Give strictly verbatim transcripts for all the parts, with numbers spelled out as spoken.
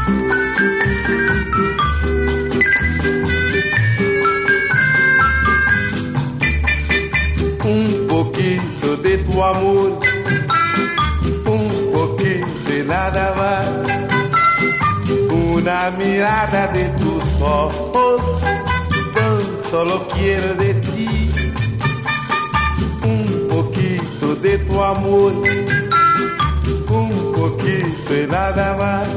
Un poquito de tu amor, un poquito y nada más, una mirada de tus ojos, tan solo quiero de ti. Un poquito de tu amor, un poquito y nada más,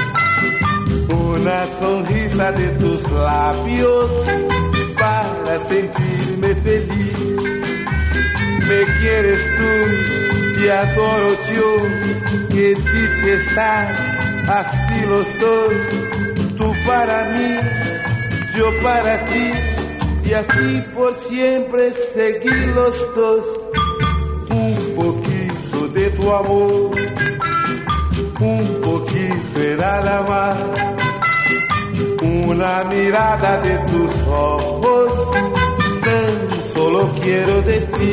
una sonrisa de tus labios para sentirme feliz. Me quieres tú, te adoro yo, que dicha estar así los dos, tú para mí, yo para ti, y así por siempre seguir los dos. Un poquito de tu amor, un poquito y nada más, una mirada de tus ojos, tan solo quiero de ti.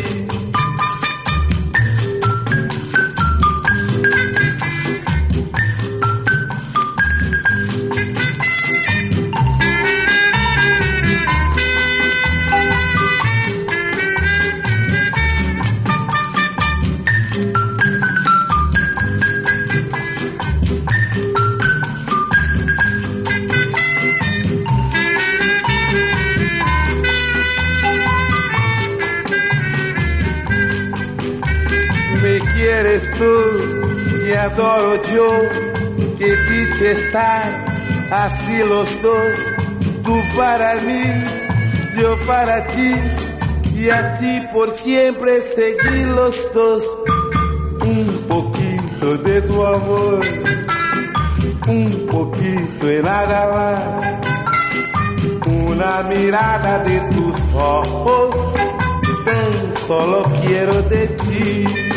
Me quieres tú, te adoro yo, que dicha estar así los dos, tú para mí, yo para ti, y así por siempre seguir los dos. Un poquito de tu amor, un poquito y nada más, una mirada de tus ojos, tan solo quiero de ti.